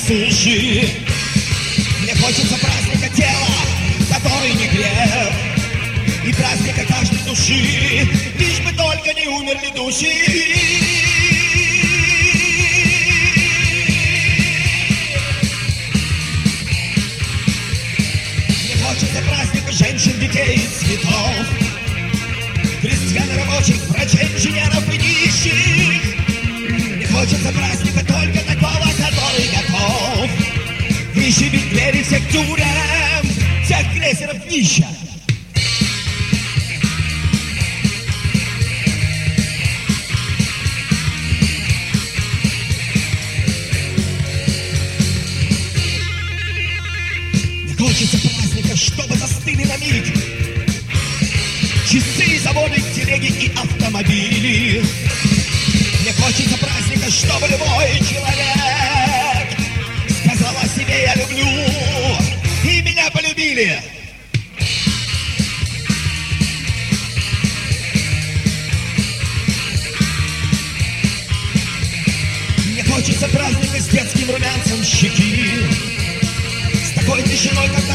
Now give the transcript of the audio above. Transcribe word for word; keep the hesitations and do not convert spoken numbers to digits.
суши. Мне хочется праздника тела, который не грех, и праздника каждой души, лишь бы только не умерли души. Мне хочется праздника женщин, детей и цветов, крестьян, рабочих, врачей, инженеров и нищих. Мне хочется праздника только такого, который готов выживить двери всех тюрем, всех крейсеров нищих. Мне хочется праздника, чтобы застыли на миг часы, заводы, телеги и автомобили. Мне хочется праздника, чтобы любой человек сказал о себе: я люблю, и меня полюбили. Мне хочется праздника с детским румянцем щеки, с такой тишиной, как